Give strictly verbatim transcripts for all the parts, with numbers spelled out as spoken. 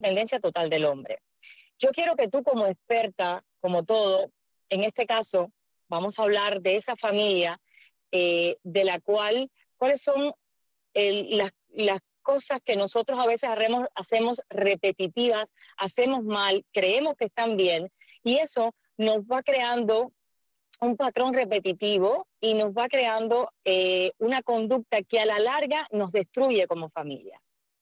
dependencia total del hombre. Yo quiero que tú como experta, como todo, en este caso, vamos a hablar de esa familia eh, de la cual, cuáles son el, las, las cosas que nosotros a veces haremos, hacemos repetitivas, hacemos mal, creemos que están bien, y eso nos va creando un patrón repetitivo y nos va creando eh, una conducta que a la larga nos destruye como familia.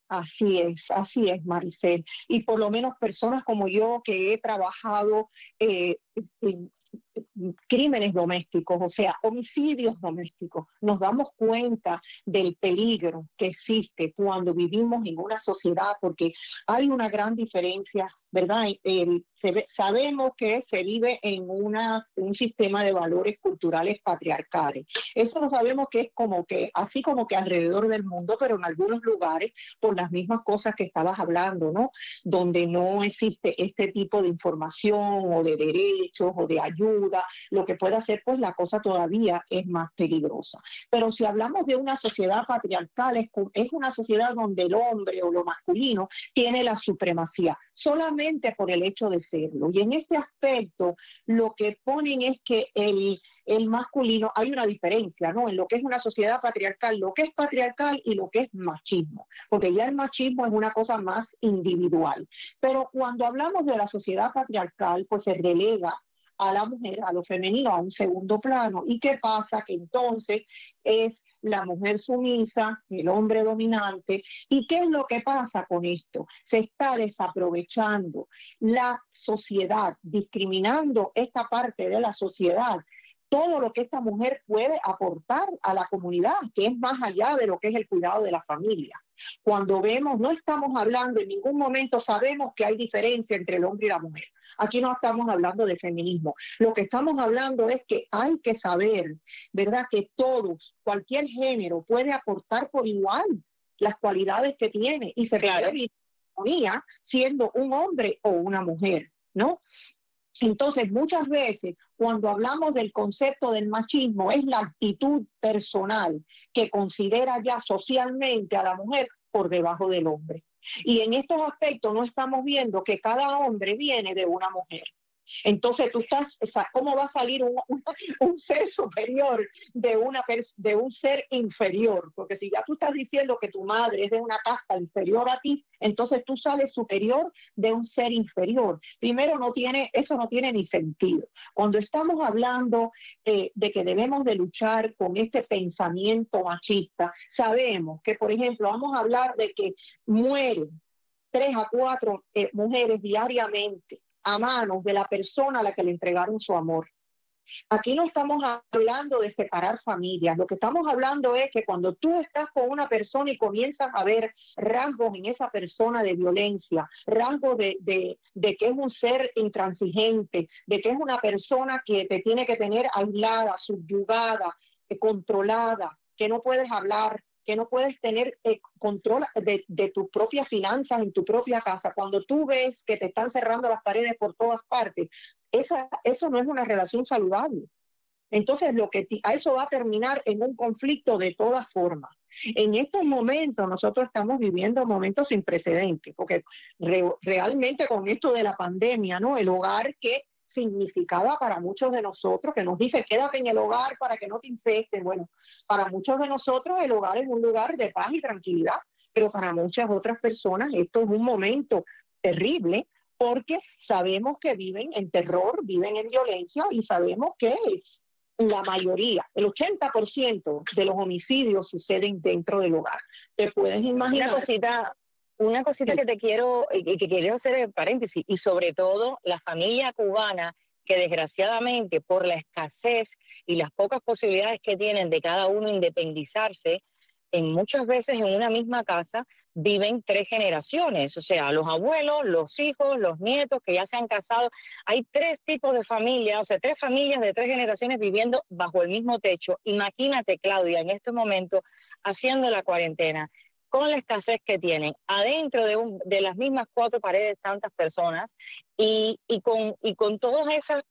Así es, así es, Maricel. Y por lo menos personas como yo que he trabajado eh, en crímenes domésticos, o sea, homicidios domésticos, nos damos cuenta del peligro que existe cuando vivimos en una sociedad, porque hay una gran diferencia, ¿verdad? El, se ve, sabemos que se vive en una, un sistema de valores culturales patriarcales. Eso lo sabemos que es como que, así como que alrededor del mundo, pero en algunos lugares, por las mismas cosas que estabas hablando, ¿no? Donde no existe este tipo de información o de derechos o de ayuda, lo que puede hacer pues la cosa todavía es más peligrosa. Pero si hablamos de una sociedad patriarcal, es, es una sociedad donde el hombre o lo masculino tiene la supremacía, solamente por el hecho de serlo. Y en este aspecto lo que ponen es que el, el masculino, hay una diferencia, ¿no? En lo que es una sociedad patriarcal, lo que es patriarcal y lo que es machismo, porque ya el machismo es una cosa más individual. Pero cuando hablamos de la sociedad patriarcal, pues se relega a la mujer, a lo femenino, a un segundo plano. ¿Y qué pasa? Que entonces es la mujer sumisa, el hombre dominante. ¿Y qué es lo que pasa con esto? Se está desaprovechando la sociedad, discriminando esta parte de la sociedad, todo lo que esta mujer puede aportar a la comunidad, que es más allá de lo que es el cuidado de la familia. Cuando vemos, no estamos hablando, en ningún momento sabemos que hay diferencia entre el hombre y la mujer. Aquí no estamos hablando de feminismo. Lo que estamos hablando es que hay que saber, ¿verdad?, que todos, cualquier género, puede aportar por igual las cualidades que tiene y se Claro. puede vivir en armonía siendo un hombre o una mujer, ¿no? Entonces, muchas veces, cuando hablamos del concepto del machismo, es la actitud personal que considera ya socialmente a la mujer por debajo del hombre. Y en estos aspectos no estamos viendo que cada hombre viene de una mujer. Entonces tú estás, ¿cómo va a salir un, un, un ser superior de, una, de un ser inferior? Porque si ya tú estás diciendo que tu madre es de una casta inferior a ti, entonces tú sales superior de un ser inferior. Primero, no tiene, eso no tiene ni sentido. Cuando estamos hablando eh, de que debemos de luchar con este pensamiento machista, sabemos que, por ejemplo, vamos a hablar de que mueren tres a cuatro eh, mujeres diariamente a manos de la persona a la que le entregaron su amor. Aquí no estamos hablando de separar familias, lo que estamos hablando es que cuando tú estás con una persona y comienzas a ver rasgos en esa persona de violencia, rasgos de, de, de que es un ser intransigente, de que es una persona que te tiene que tener aislada, subyugada, eh, controlada, que no puedes hablar, que no puedes tener eh, control de, de tus propias finanzas en tu propia casa, cuando tú ves que te están cerrando las paredes por todas partes, esa, eso no es una relación saludable. Entonces, lo que a eso va a terminar en un conflicto de todas formas. En estos momentos nosotros estamos viviendo momentos sin precedentes, porque re, realmente con esto de la pandemia, ¿no? El hogar que significaba para muchos de nosotros, que nos dice quédate en el hogar para que no te infecten. Bueno, para muchos de nosotros el hogar es un lugar de paz y tranquilidad, pero para muchas otras personas esto es un momento terrible porque sabemos que viven en terror, viven en violencia y sabemos que es la mayoría, el ochenta por ciento de los homicidios suceden dentro del hogar. ¿Te puedes imaginar? Una cosita, una cosita que te quiero, que, que quiero hacer en paréntesis, y sobre todo la familia cubana, que desgraciadamente por la escasez y las pocas posibilidades que tienen de cada uno independizarse, en muchas veces en una misma casa viven tres generaciones, o sea, los abuelos, los hijos, los nietos que ya se han casado. Hay tres tipos de familias, o sea, tres familias de tres generaciones viviendo bajo el mismo techo. Imagínate, Claudia, en este momento haciendo la cuarentena, con la escasez que tienen, adentro de, un, de las mismas cuatro paredes tantas personas y, y, con, y con todas esas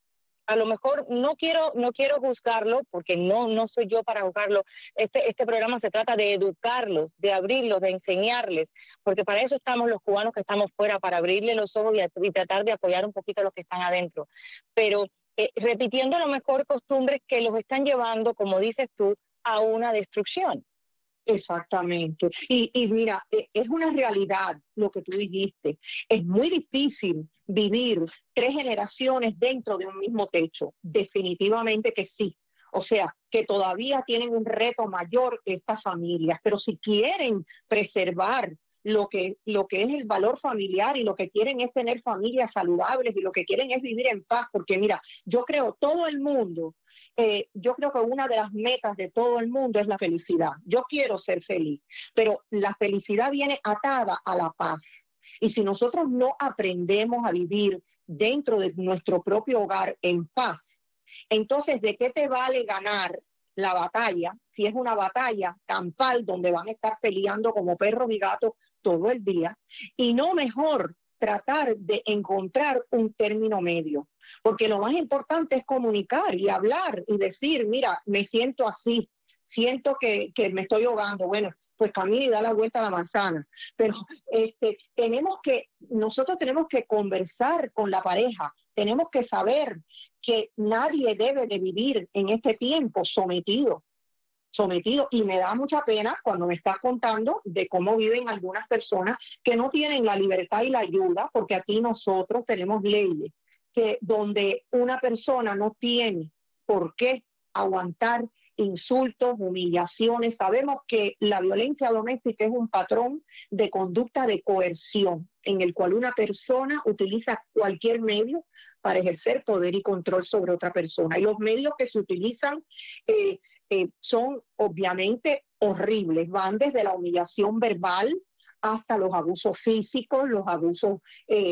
a lo mejor no quiero, no quiero juzgarlo, porque no, no soy yo para juzgarlo. Este, este programa se trata de educarlos, de abrirlos, de enseñarles, porque para eso estamos los cubanos que estamos fuera, para abrirles los ojos y, a, y tratar de apoyar un poquito a los que están adentro. Pero eh, repitiendo a lo mejor costumbres que los están llevando, como dices tú, a una destrucción. Exactamente. Y, y mira, es una realidad lo que tú dijiste. Es muy difícil vivir tres generaciones dentro de un mismo techo. Definitivamente que sí. O sea, que todavía tienen un reto mayor estas familias, pero si quieren preservar lo que, lo que es el valor familiar y lo que quieren es tener familias saludables y lo que quieren es vivir en paz, porque mira, yo creo todo el mundo, eh, yo creo que una de las metas de todo el mundo es la felicidad. Yo quiero ser feliz, pero la felicidad viene atada a la paz. Y si nosotros no aprendemos a vivir dentro de nuestro propio hogar en paz, entonces, ¿de qué te vale ganar la batalla si es una batalla campal donde van a estar peleando como perros y gatos todo el día? Y no mejor tratar de encontrar un término medio, porque lo más importante es comunicar y hablar y decir, mira, me siento así, siento que, que me estoy ahogando. Bueno, pues camina y da la vuelta a la manzana. Pero este, tenemos que, nosotros tenemos que conversar con la pareja, tenemos que saber que nadie debe de vivir en este tiempo sometido, sometido. Y me da mucha pena cuando me estás contando de cómo viven algunas personas que no tienen la libertad y la ayuda, porque aquí nosotros tenemos leyes que donde una persona no tiene por qué aguantar insultos, humillaciones. Sabemos que la violencia doméstica es un patrón de conducta de coerción en el cual una persona utiliza cualquier medio para ejercer poder y control sobre otra persona. Y los medios que se utilizan eh, eh, son obviamente horribles, van desde la humillación verbal hasta los abusos físicos, los abusos eh,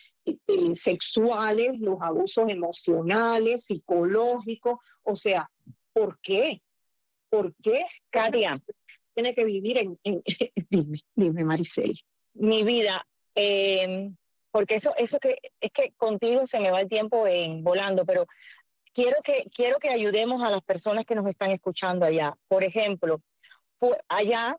eh, sexuales, los abusos emocionales, psicológicos. O sea, ¿por qué? ¿Por qué Katia tiene que vivir en... en dime, dime, Maricel. Mi vida, eh, porque eso, eso que es que contigo se me va el tiempo en volando, pero quiero que, quiero que ayudemos a las personas que nos están escuchando allá. Por ejemplo, allá,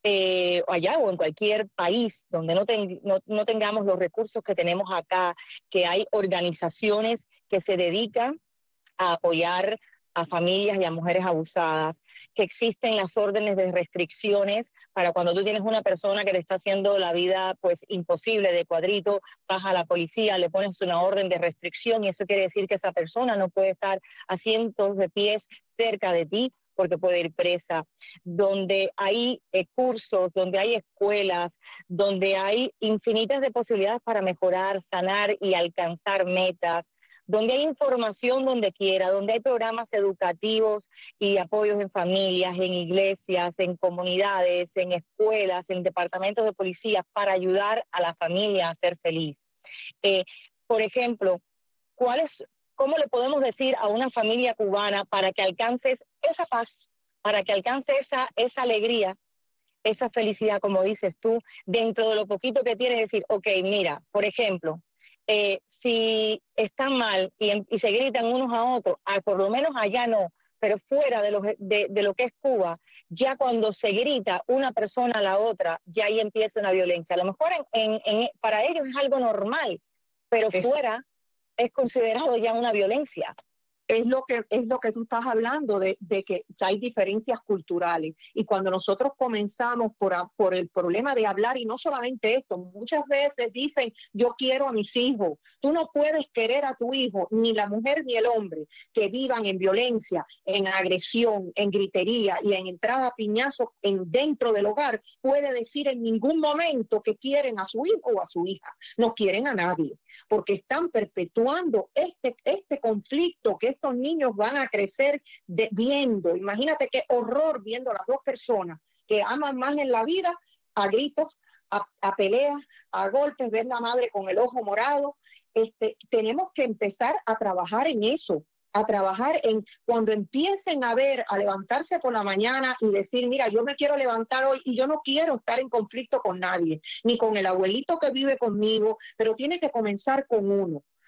eh, allá o en cualquier país donde no, ten, no, no tengamos los recursos que tenemos acá, que hay organizaciones que se dedican a apoyar a familias y a mujeres abusadas, que existen las órdenes de restricciones para cuando tú tienes una persona que te está haciendo la vida pues imposible de cuadrito, vas a la policía, le pones una orden de restricción y eso quiere decir que esa persona no puede estar a cientos de pies cerca de ti porque puede ir presa, donde hay eh, cursos, donde hay escuelas, donde hay infinitas de posibilidades para mejorar, sanar y alcanzar metas, donde hay información donde quiera, donde hay programas educativos y apoyos en familias, en iglesias, en comunidades, en escuelas, en departamentos de policía para ayudar a la familia a ser feliz. Eh, por ejemplo, ¿cuál es, ¿cómo le podemos decir a una familia cubana para que alcances esa paz, para que alcance esa, esa alegría, esa felicidad, como dices tú, dentro de lo poquito que tienes, decir, ok, mira, por ejemplo, Eh, si están mal y, y se gritan unos a otros, ah, por lo menos allá no, pero fuera de lo, de, de lo que es Cuba, ya cuando se grita una persona a la otra, ya ahí empieza una violencia. A lo mejor en, en, en, para ellos es algo normal, pero es, fuera es considerado ya una violencia. Es lo que, es lo que tú estás hablando, de, de que hay diferencias culturales. Y cuando nosotros comenzamos por, a, por el problema de hablar, y no solamente esto, muchas veces dicen, yo quiero a mis hijos. Tú no puedes querer a tu hijo, ni la mujer ni el hombre, que vivan en violencia, en agresión, en gritería y en entrada a piñazos en, dentro del hogar, puede decir en ningún momento que quieren a su hijo o a su hija. No quieren a nadie, porque están perpetuando este, este conflicto que estos niños van a crecer de, viendo. Imagínate qué horror viendo a las dos personas que aman más en la vida a gritos, a, a peleas, a golpes, ver la madre con el ojo morado. Este, tenemos que empezar a trabajar en eso, a trabajar en cuando empiecen a ver, a levantarse por la mañana y decir, mira, yo me quiero levantar hoy y yo no quiero estar en conflicto con nadie, ni con el abuelito que vive conmigo, pero tiene que comenzar con uno.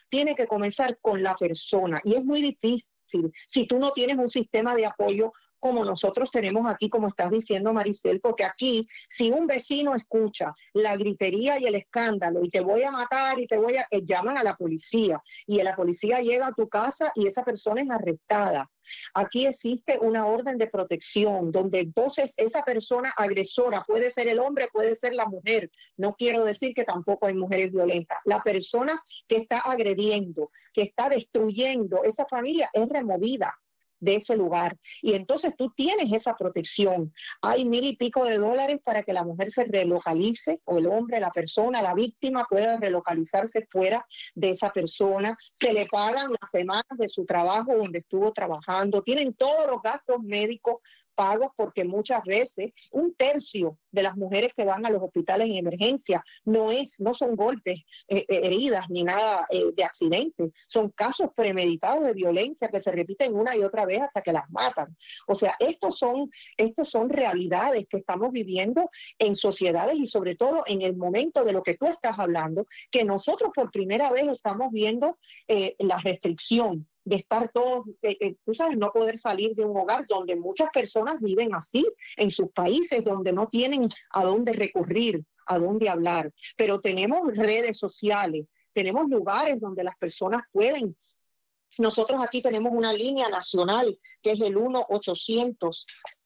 tiene que comenzar con la persona y es muy difícil si tú no tienes un sistema de apoyo como nosotros tenemos aquí, como estás diciendo, Maricel, porque aquí, si un vecino escucha la gritería y el escándalo y te voy a matar y te voy a... Eh, llaman a la policía y la policía llega a tu casa y esa persona es arrestada. Aquí existe una orden de protección donde entonces esa persona agresora puede ser el hombre, puede ser la mujer. No quiero decir que tampoco hay mujeres violentas. La persona que está agrediendo, que está destruyendo esa familia es removida de ese lugar. Y entonces tú tienes esa protección. Hay mil y pico de dólares para que la mujer se relocalice, o el hombre, la persona, la víctima pueda relocalizarse fuera de esa persona. Se le pagan las semanas de su trabajo donde estuvo trabajando. Tienen todos los gastos médicos pagos, porque muchas veces un tercio de las mujeres que van a los hospitales en emergencia no es, no son golpes, eh, heridas ni nada eh, de accidente, son casos premeditados de violencia que se repiten una y otra vez hasta que las matan. O sea, estos son, estos son realidades que estamos viviendo en sociedades y sobre todo en el momento de lo que tú estás hablando, que nosotros por primera vez estamos viendo eh, la restricción de estar todos, eh, eh, tú sabes, no poder salir de un hogar donde muchas personas viven así, en sus países donde no tienen a dónde recurrir, a dónde hablar. Pero tenemos redes sociales, tenemos lugares donde las personas pueden. Nosotros aquí tenemos una línea nacional que es el uno ochocientos,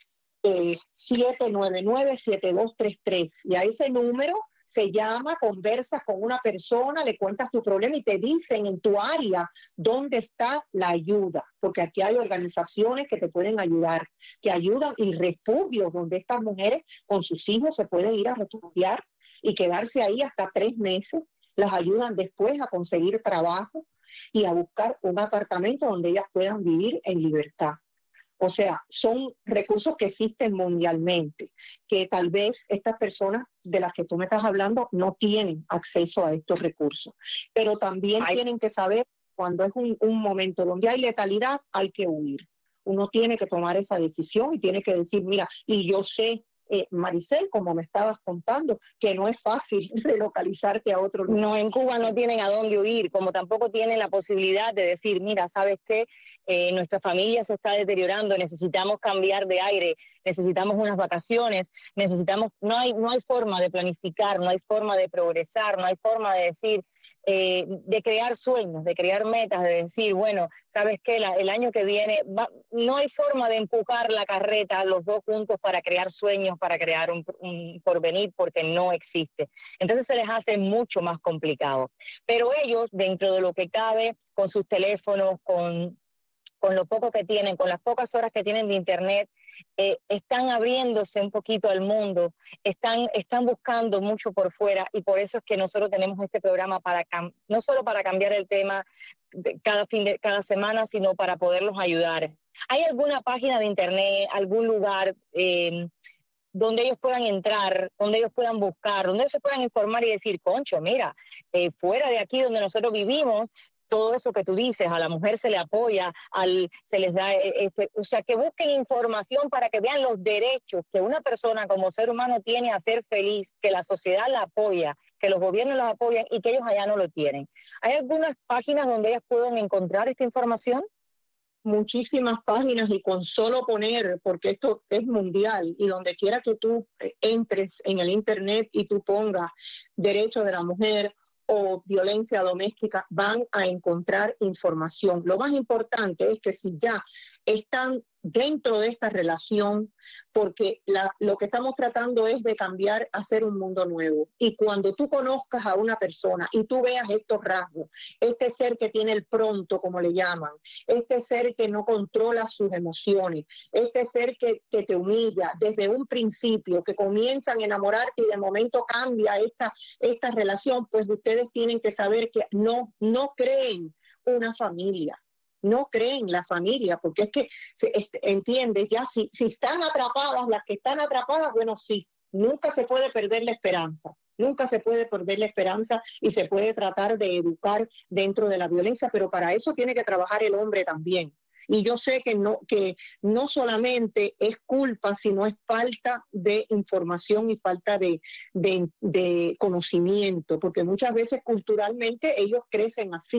siete nueve nueve, siete dos tres tres y a ese número se llama, conversas con una persona, le cuentas tu problema y te dicen en tu área dónde está la ayuda, porque aquí hay organizaciones que te pueden ayudar, que ayudan, y refugios donde estas mujeres con sus hijos se pueden ir a refugiar y quedarse ahí hasta tres meses. Las ayudan después a conseguir trabajo y a buscar un apartamento donde ellas puedan vivir en libertad. O sea, son recursos que existen mundialmente, que tal vez estas personas de las que tú me estás hablando no tienen acceso a estos recursos. Pero también Ay. tienen que saber cuando es un, un momento donde hay letalidad, hay que huir. Uno tiene que tomar esa decisión y tiene que decir, mira, y yo sé, eh, Maricel, como me estabas contando, que no es fácil relocalizarte a otro lugar. No, en Cuba no tienen a dónde huir, como tampoco tienen la posibilidad de decir, mira, ¿sabes qué? Eh, nuestra familia se está deteriorando, necesitamos cambiar de aire, necesitamos unas vacaciones, necesitamos, no hay, no hay forma de planificar, no hay forma de progresar, no hay forma de decir, eh, de crear sueños, de crear metas, de decir, bueno, ¿sabes qué? La, el año que viene, va, no hay forma de empujar la carreta los dos juntos para crear sueños, para crear un, un porvenir, porque no existe. Entonces se les hace mucho más complicado. Pero ellos, dentro de lo que cabe, con sus teléfonos, con con lo poco que tienen, con las pocas horas que tienen de internet, eh, están abriéndose un poquito al mundo, están, están buscando mucho por fuera, y por eso es que nosotros tenemos este programa para no solo para cambiar el tema de cada fin de cada semana, sino para poderlos ayudar. ¿Hay alguna página de internet, algún lugar eh, donde ellos puedan entrar, donde ellos puedan buscar, donde ellos se puedan informar y decir, concho, mira, eh, fuera de aquí donde nosotros vivimos, todo eso que tú dices, a la mujer se le apoya, al, se les da, este, o sea, que busquen información para que vean los derechos que una persona como ser humano tiene a ser feliz, que la sociedad la apoya, que los gobiernos la apoyan y que ellos allá no lo tienen? ¿Hay algunas páginas donde ellas pueden encontrar esta información? Muchísimas páginas, y con solo poner, porque esto es mundial, y donde quiera que tú entres en el internet y tú pongas derechos de la mujer o violencia doméstica, van a encontrar información. Lo más importante es que si ya están dentro de esta relación, porque la, lo que estamos tratando es de cambiar, hacer un mundo nuevo. Y cuando tú conozcas a una persona y tú veas estos rasgos, este ser que tiene el pronto, como le llaman, este ser que no controla sus emociones, este ser que, que te humilla desde un principio, que comienzan a enamorarte y de momento cambia esta, esta relación, pues ustedes tienen que saber que no, no creen una familia. No creen la familia, porque es que, se, este, entiendes, ya si, si están atrapadas, las que están atrapadas, bueno, sí, nunca se puede perder la esperanza, nunca se puede perder la esperanza y se puede tratar de educar dentro de la violencia, pero para eso tiene que trabajar el hombre también. Y yo sé que no, que no solamente es culpa, sino es falta de información y falta de, de, de conocimiento, porque muchas veces culturalmente ellos crecen así.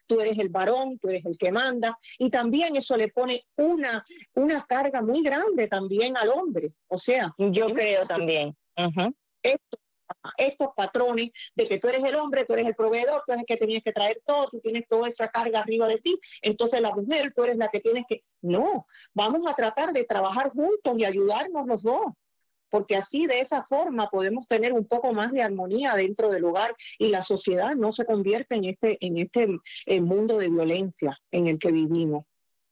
tú eres el varón, tú eres el que manda, y también eso le pone una, una carga muy grande también al hombre. O sea, yo creo también. Uh-huh. esto, estos patrones de que tú eres el hombre, tú eres el proveedor, tú eres el que tienes que traer todo, tú tienes toda esa carga arriba de ti, entonces la mujer, tú eres la que tienes que... No, vamos a tratar de trabajar juntos y ayudarnos los dos, porque así de esa forma podemos tener un poco más de armonía dentro del hogar y la sociedad no se convierte en este, en este eh, mundo de violencia en el que vivimos.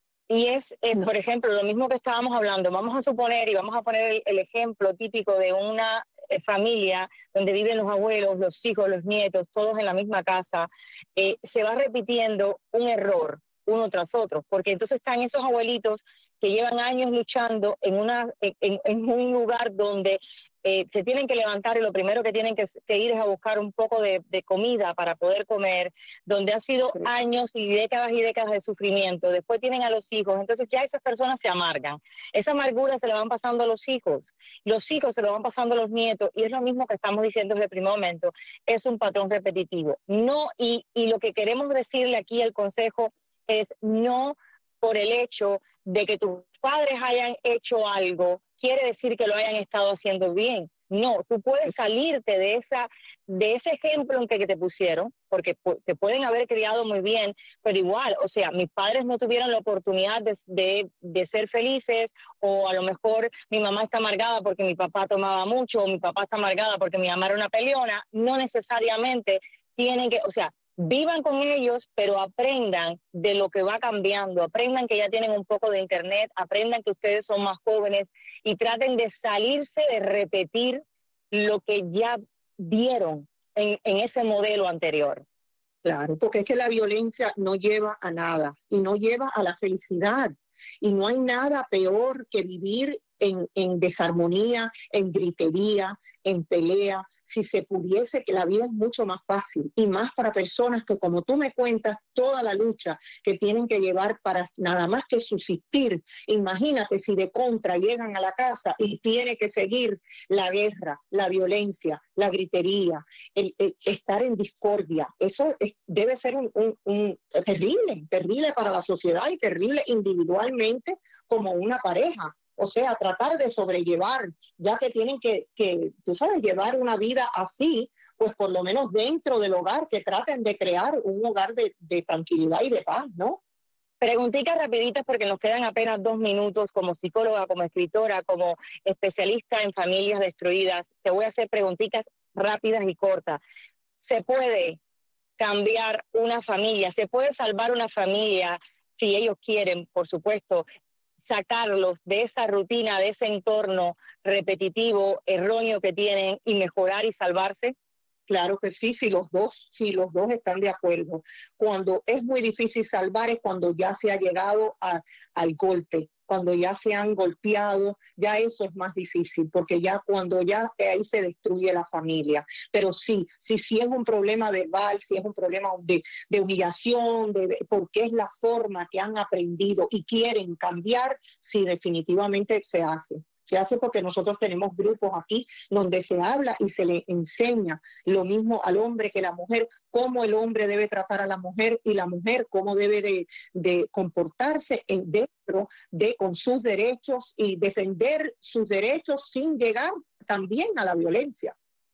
Y es, eh, por ejemplo, lo mismo que estábamos hablando, vamos a suponer y vamos a poner el, el ejemplo típico de una eh, familia donde viven los abuelos, los hijos, los nietos, todos en la misma casa, eh, se va repitiendo un error uno tras otro, porque entonces están esos abuelitos que llevan años luchando en, una, en, en un lugar donde eh, se tienen que levantar y lo primero que tienen que, que ir es a buscar un poco de, de comida para poder comer, donde ha sido años y décadas y décadas de sufrimiento. Después tienen a los hijos, entonces ya esas personas se amargan. Esa amargura se la van pasando a los hijos, los hijos se lo van pasando a los nietos, y es lo mismo que estamos diciendo desde el primer momento, es un patrón repetitivo. No, y, y lo que queremos decirle aquí el consejo es no por el hecho de que tus padres hayan hecho algo, quiere decir que lo hayan estado haciendo bien. No, tú puedes salirte de esa, de ese ejemplo en que te pusieron, porque te pueden haber criado muy bien, pero igual, o sea, mis padres no tuvieron la oportunidad de, de, de ser felices, o a lo mejor mi mamá está amargada porque mi papá tomaba mucho, o mi papá está amargada porque mi mamá era una peleona. No necesariamente tienen que, o sea, vivan con ellos, pero aprendan de lo que va cambiando, aprendan que ya tienen un poco de internet, aprendan que ustedes son más jóvenes y traten de salirse de repetir lo que ya vieron en, en ese modelo anterior. Claro, porque es que la violencia no lleva a nada y no lleva a la felicidad. Y no hay nada peor que vivir en, en desarmonía, en gritería, en pelea. Si se pudiese, que la vida es mucho más fácil, y más para personas que, como tú me cuentas, toda la lucha que tienen que llevar para nada más que subsistir. Imagínate si de contra llegan a la casa y tiene que seguir la guerra, la violencia, la gritería, el, el estar en discordia. Eso es, debe ser un, un, un terrible, terrible para la sociedad y terrible individualmente como una pareja. O sea, tratar de sobrellevar, ya que tienen que, que, tú sabes, llevar una vida así, pues por lo menos dentro del hogar, que traten de crear un hogar de, de tranquilidad y de paz, ¿no? Preguntitas rapiditas porque nos quedan apenas dos minutos como psicóloga, como escritora, como especialista en familias destruidas. Te voy a hacer preguntitas rápidas y cortas. ¿Se puede cambiar una familia? ¿Se puede salvar una familia si ellos quieren, por supuesto, sacarlos de esa rutina, de ese entorno repetitivo, erróneo que tienen, y mejorar y salvarse? Claro que sí, si los dos, si los dos están de acuerdo. Cuando es muy difícil salvar es cuando ya se ha llegado a, al golpe, cuando ya se han golpeado, ya eso es más difícil, porque ya cuando ya ahí se destruye la familia. Pero sí, sí, sí es un problema verbal, sí es un problema de, de humillación, de, de, porque es la forma que han aprendido y quieren cambiar, sí, definitivamente se hace. Se hace porque nosotros tenemos grupos aquí donde se habla y se le enseña lo mismo al hombre que a la mujer, cómo el hombre debe tratar a la mujer y la mujer cómo debe de, de comportarse en, dentro de con sus derechos y defender sus derechos sin llegar también a la violencia.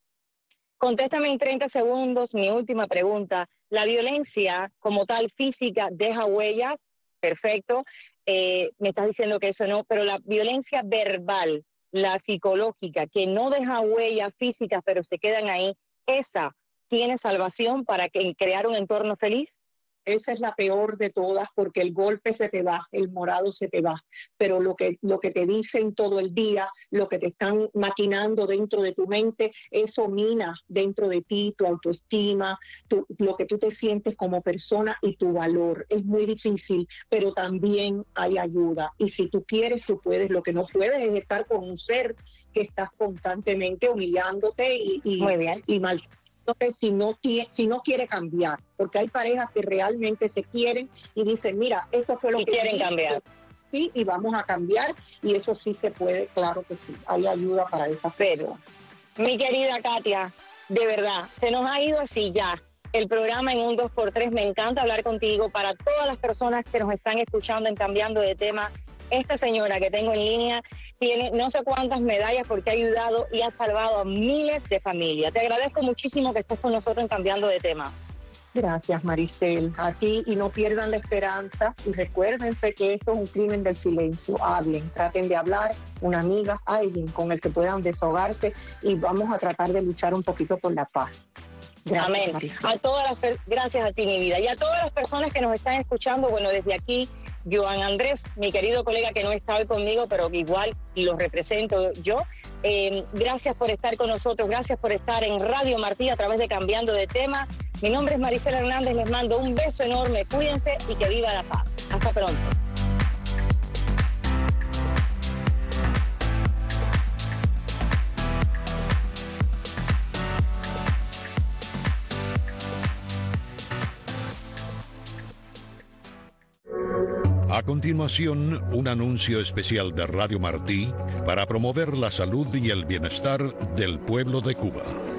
Contéstame en treinta segundos mi última pregunta. ¿La violencia como tal física deja huellas? Perfecto. Eh, me estás diciendo que eso no, pero la violencia verbal, la psicológica, que no deja huellas físicas, pero se quedan ahí, ¿esa tiene salvación para que, crear un entorno feliz? Esa es la peor de todas, porque el golpe se te va, el morado se te va, pero lo que, lo que te dicen todo el día, lo que te están maquinando dentro de tu mente, eso mina dentro de ti tu autoestima, tu, lo que tú te sientes como persona y tu valor. Es muy difícil, pero también hay ayuda, y si tú quieres, tú puedes. Lo que no puedes es estar con un ser que estás constantemente humillándote y, y, muy bien. y mal. Entonces, si no, si no quiere cambiar, porque hay parejas que realmente se quieren y dicen, mira, esto fue lo y que quieren cambiar. Sí, y vamos a cambiar, y eso sí se puede, claro que sí, hay ayuda para esas personas. Mi querida Katia, de verdad, se nos ha ido así ya. el programa en un dos por tres. Me encanta hablar contigo. Para todas las personas que nos están escuchando en Cambiando de Tema, esta señora que tengo en línea tiene no sé cuántas medallas porque ha ayudado y ha salvado a miles de familias. Te agradezco muchísimo que estés con nosotros en Cambiando de Tema. Gracias, Maricel. A ti, y no pierdan la esperanza. Y recuérdense que esto es un crimen del silencio. Hablen, traten de hablar, una amiga, alguien con el que puedan desahogarse, y vamos a tratar de luchar un poquito por la paz. Gracias, Amén. Maricel. A todas las, gracias a ti, mi vida. Y a todas las personas que nos están escuchando, bueno, desde aquí, Joan Andrés, mi querido colega que no está hoy conmigo, pero igual lo represento yo. Eh, gracias por estar con nosotros, gracias por estar en Radio Martí a través de Cambiando de Tema. Mi nombre es Maricela Hernández, les mando un beso enorme, cuídense y que viva la paz. Hasta pronto. A continuación, un anuncio especial de Radio Martí para promover la salud y el bienestar del pueblo de Cuba.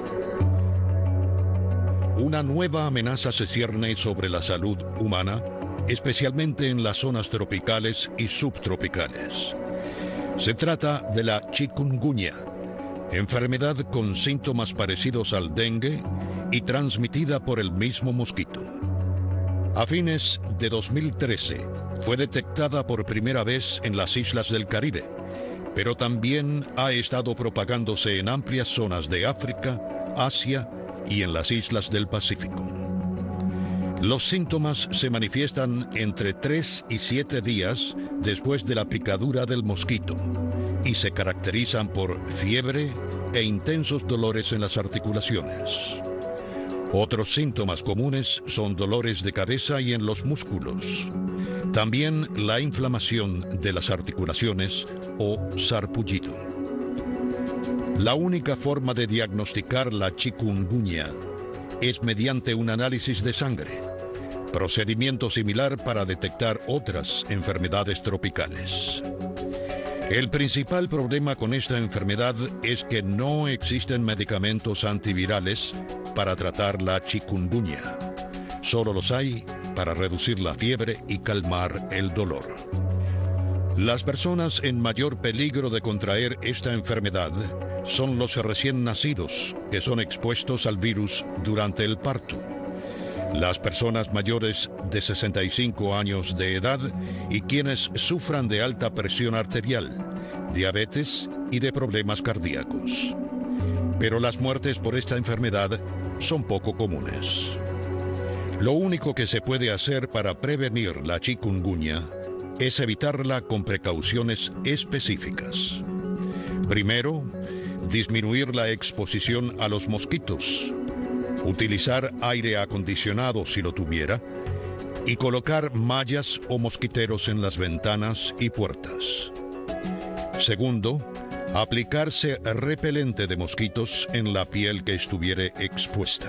Una nueva amenaza se cierne sobre la salud humana, especialmente en las zonas tropicales y subtropicales. Se trata de la chikungunya, enfermedad con síntomas parecidos al dengue y transmitida por el mismo mosquito. A fines de dos mil trece fue detectada por primera vez en las islas del Caribe, pero también ha estado propagándose en amplias zonas de África, Asia y en las islas del Pacífico. Los síntomas se manifiestan entre tres y siete días después de la picadura del mosquito y se caracterizan por fiebre e intensos dolores en las articulaciones. Otros síntomas comunes son dolores de cabeza y en los músculos. También la inflamación de las articulaciones o sarpullido. La única forma de diagnosticar la chikungunya es mediante un análisis de sangre, procedimiento similar para detectar otras enfermedades tropicales. El principal problema con esta enfermedad es que no existen medicamentos antivirales para tratar la chikungunya. Solo los hay para reducir la fiebre y calmar el dolor. Las personas en mayor peligro de contraer esta enfermedad son los recién nacidos que son expuestos al virus durante el parto, las personas mayores de sesenta y cinco años de edad y quienes sufran de alta presión arterial, diabetes y de problemas cardíacos. Pero las muertes por esta enfermedad son poco comunes. Lo único que se puede hacer para prevenir la chikungunya es evitarla con precauciones específicas. Primero, disminuir la exposición a los mosquitos, utilizar aire acondicionado si lo tuviera, y colocar mallas o mosquiteros en las ventanas y puertas. Segundo, aplicarse repelente de mosquitos en la piel que estuviere expuesta.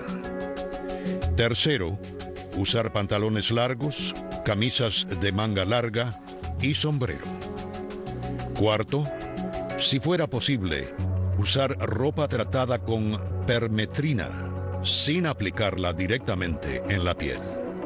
Tercero, usar pantalones largos, camisas de manga larga y sombrero. Cuarto, si fuera posible, usar ropa tratada con permetrina, sin aplicarla directamente en la piel.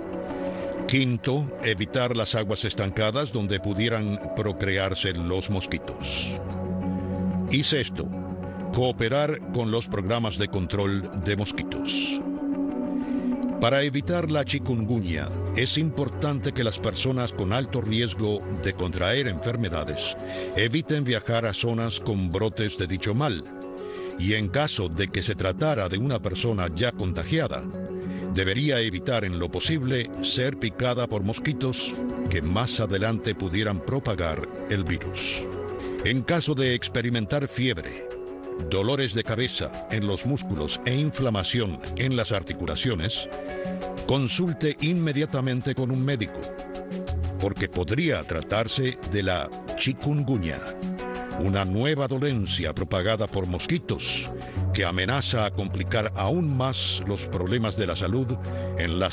Quinto, evitar las aguas estancadas donde pudieran procrearse los mosquitos. Y sexto, cooperar con los programas de control de mosquitos. Para evitar la chikungunya, es importante que las personas con alto riesgo de contraer enfermedades eviten viajar a zonas con brotes de dicho mal, y en caso de que se tratara de una persona ya contagiada, debería evitar en lo posible ser picada por mosquitos que más adelante pudieran propagar el virus. En caso de experimentar fiebre, dolores de cabeza en los músculos e inflamación en las articulaciones, consulte inmediatamente con un médico, porque podría tratarse de la chikungunya, una nueva dolencia propagada por mosquitos que amenaza a complicar aún más los problemas de la salud en las